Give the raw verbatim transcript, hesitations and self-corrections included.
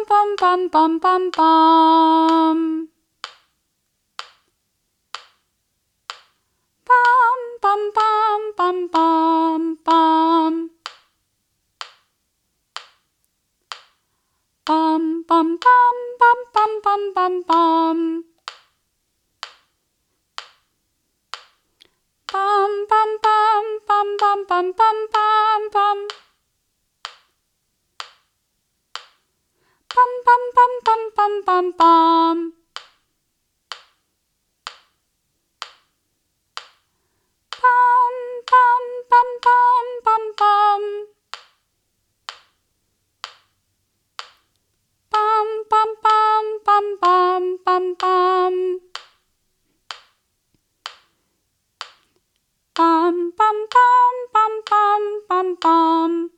bum bum bum bum bum. Bum bum bum bum bum bum. Bum bum bum bum bum bum bum bum. Bum bum bum bum bum bum bum bum bum. Bum bum bum bum bum bum bum. Bum bum bum bum bum bum. Bum bum bum bum bum bum bum. Bum bum bum bum bum bum bum.